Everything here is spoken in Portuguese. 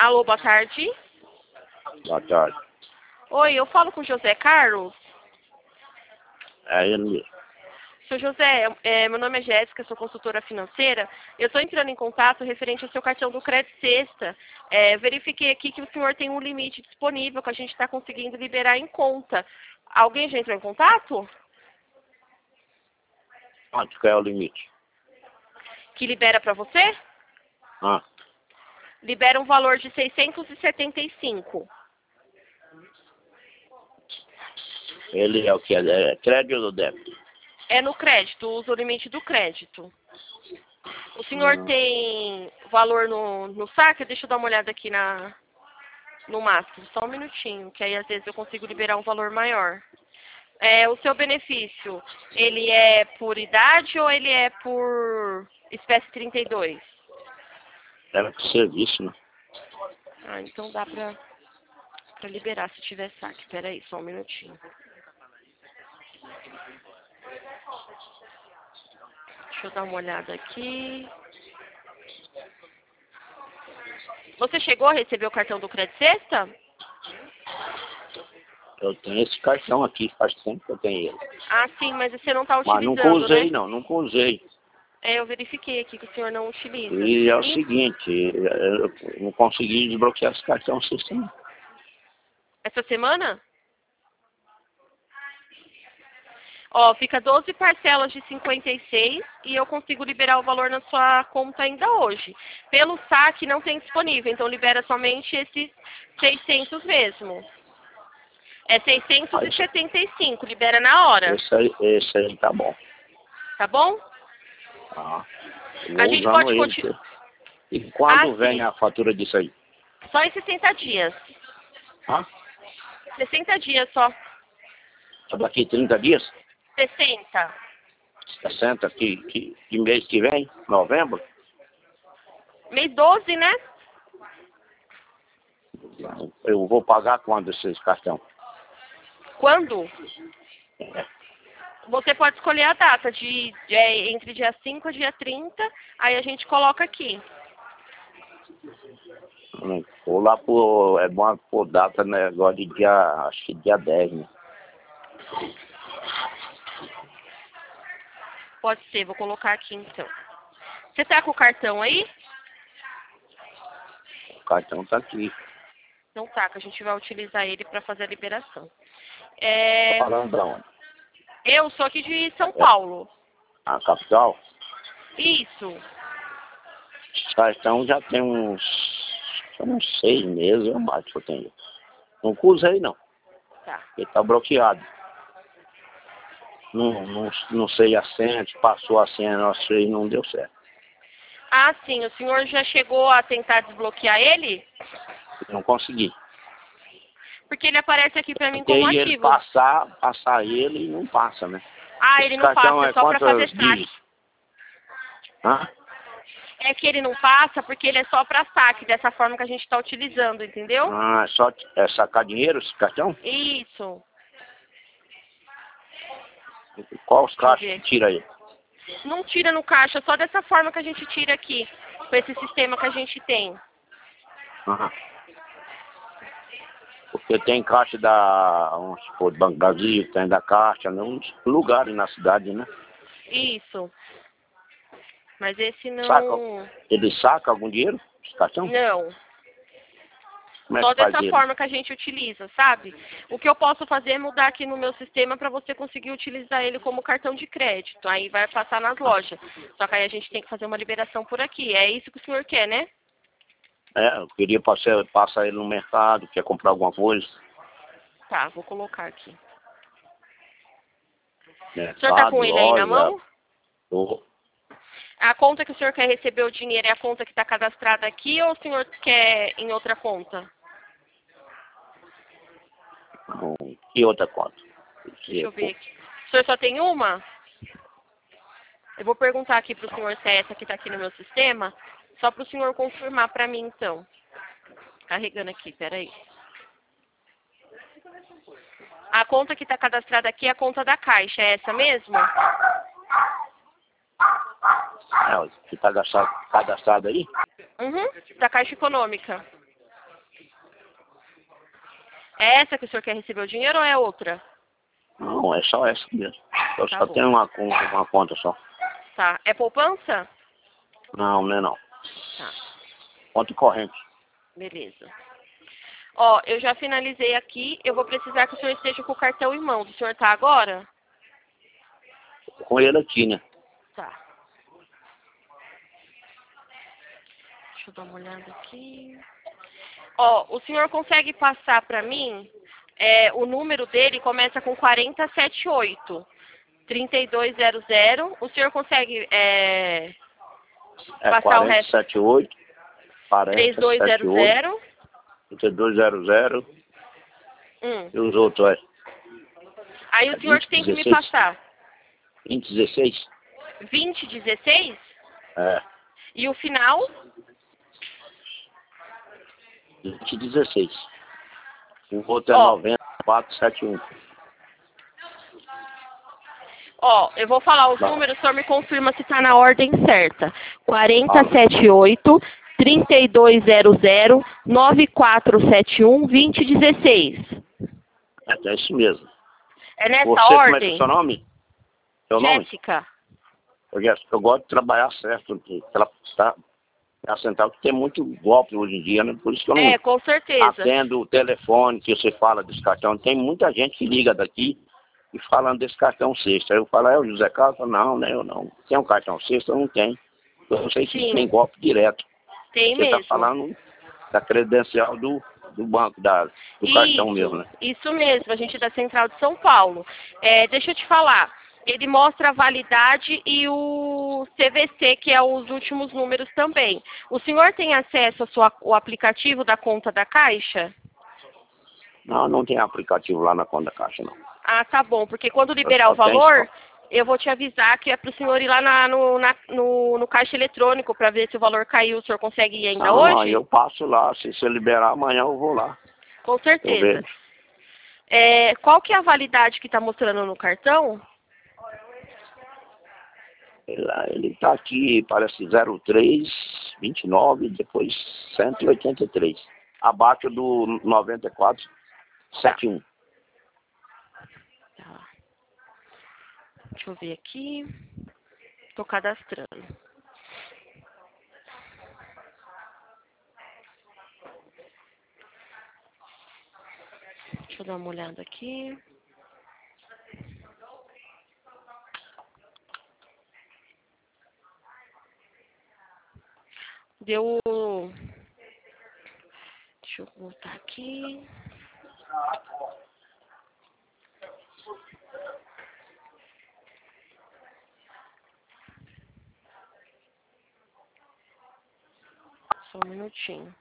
Alô, boa tarde. Boa tarde. Oi, eu falo com o José Carlos. É ele mesmo. Seu José, meu nome é Jéssica, sou consultora financeira. Eu estou entrando em contato referente ao seu cartão do Crédito Sexta. Verifiquei aqui que o senhor tem um limite disponível que a gente está conseguindo liberar em conta. Alguém já entrou em contato? Quanto que é o limite? Que libera para você? Ah, Libera um valor de 675. ele é o que? É crédito ou débito? É no crédito, usa o limite do crédito. O senhor tem valor no saque? Deixa eu dar uma olhada aqui no máximo. Só um minutinho, que aí às vezes eu consigo liberar um valor maior. O seu benefício, ele é por idade ou ele é por espécie 32? Era por serviço, né? Ah, então dá pra liberar se tiver saque. Pera aí, só um minutinho. Deixa eu dar uma olhada aqui. Você chegou a receber o cartão do Crédito Sexta? Eu tenho esse cartão aqui, faz tempo que eu tenho ele. Ah, sim, mas você não está Mas utilizando, nunca usei, né? não, nunca usei. Eu verifiquei aqui que o senhor não utiliza. E é o seguinte, eu não consegui desbloquear esse cartão sistema. Essa semana? Ó, fica 12 parcelas de 56 e eu consigo liberar o valor na sua conta ainda hoje. Pelo saque não tem disponível, então libera somente esses 600 mesmo. É 675, libera na hora, Esse aí tá bom. tá bom? Ah, eu A vou gente usando pode ele. continuar. E quando vem Sim. a fatura disso aí? Só em 60 dias. Ah, 60 dias só. daqui 30 dias? 60. 60, que mês que vem? Novembro? Mês 12, né? Eu vou pagar quando esses cartão? Quando? Você pode escolher a data, entre dia 5 e dia 30, aí a gente coloca aqui. Vou lá é bom por data, né? Agora de dia, acho que dia 10, né? Pode ser, vou colocar aqui então. Você tá com o cartão aí? O cartão tá aqui. Não tá, que a gente vai utilizar ele para fazer a liberação. Falando pra onde? Eu sou aqui de São Paulo. A capital? Isso. O cartão já tem uns 6 meses, eu acho que eu tenho. Nunca usei, não. Tá. Ele tá bloqueado. Não sei a senha, passou a senha, não sei, não deu certo. Ah, sim. O senhor já chegou a tentar desbloquear ele? Não consegui. Porque ele aparece aqui para mim Porque como ele ativo. passar ele e não passa, né? Ah, Esse ele não cartão passa, é só para quantos fazer saque. dígitos? Hã? É que ele não passa porque ele é só para saque, dessa forma que a gente está utilizando, entendeu? Ah, é sacar dinheiro esse cartão? Isso. Qual os Deixa eu caixas ver que tira aí? Não tira no caixa, só dessa forma que a gente tira aqui, com esse sistema que a gente tem. Aham. Porque tem caixa vamos supor, do Banco Brasil, tem da Caixa, né? Uns lugares na cidade, né? Isso. Mas esse Saca, não... ele saca algum dinheiro? Esse cartão? Não. Como é Só que faz dessa ele? forma que a gente utiliza, sabe? O que eu posso fazer é mudar aqui no meu sistema para você conseguir utilizar ele como cartão de crédito. Aí vai passar nas lojas. Só que aí a gente tem que fazer uma liberação por aqui. É isso que o senhor quer, né? Eu queria passar ele no mercado, quer comprar alguma coisa. Tá, vou colocar aqui. Mercado, O senhor tá com ele aí na loja. mão? A conta que o senhor quer receber o dinheiro é a conta que está cadastrada aqui ou o senhor quer em outra conta? E outra conta? Deixa eu ver aqui. O senhor só tem uma? Eu vou perguntar aqui para o senhor se é essa que está aqui no meu sistema, só para o senhor confirmar para mim, então. Carregando aqui, peraí. A conta que está cadastrada aqui é a conta da Caixa, é essa mesmo? Que está cadastrado aí? Uhum, da Caixa Econômica. É essa que o senhor quer receber o dinheiro ou é outra? Não, é só essa mesmo. Eu Tá só bom. tenho uma conta só. Tá. É poupança? Não, não é não. Tá. Conta corrente. Beleza. Ó, eu já finalizei aqui. Eu vou precisar que o senhor esteja com o cartão em mãos. O senhor tá agora? Com ele aqui, né? Tá. Deixa eu dar uma olhada aqui. Ó, o senhor consegue passar para mim? O número dele começa com 4078. 3200. O senhor consegue É passar o resto? 4078, 4078, 3200. 3200 Hum. e os outros é Aí o senhor que tem que me 2016. passar. 2016? 2016? É, E o final? 2016. O outro é Ó, 9471. Ó, eu vou falar os números, o senhor me confirma se está na ordem certa. Fala. 4078, 3200, 9471, 2016. É isso mesmo. É nessa Você, como é que é ordem? o seu nome? Seu nome? Jéssica. Eu gosto de trabalhar certo, porque ela tá a central que tem muito golpe hoje em dia, né? Por isso que eu não Com certeza. atendo o telefone que você fala desse cartão. Tem muita gente que liga daqui e falando desse cartão sexta. Aí eu falo, é o José Carlos? Eu falo, não, né? Eu não. Tem um cartão sexta? Eu não tenho. Eu sei que Sim, tem golpe direto. tem Você está mesmo. falando da credencial do banco, do cartão mesmo, né? Isso mesmo, a gente é da Central de São Paulo. Deixa eu te falar, ele mostra a validade e o CVC, que é os últimos números também. O senhor tem acesso ao aplicativo da conta da Caixa? Não, não tem aplicativo lá na conta da Caixa, não. Ah, tá bom, porque quando Eu liberar só o tenho valor, só. eu vou te avisar que é para o senhor ir lá no caixa eletrônico para ver se o valor caiu. O senhor consegue ir ainda Não, aí hoje? eu passo lá. Se você liberar amanhã, eu vou lá. Com Eu certeza. vejo. Qual que é a validade que está mostrando no cartão? Ele tá aqui, parece 0329, depois 183. Abaixo do 9471. Tá. Deixa eu ver aqui. Estou cadastrando. Deixa eu dar uma olhada aqui. Deu. Deixa eu voltar aqui. Só um minutinho.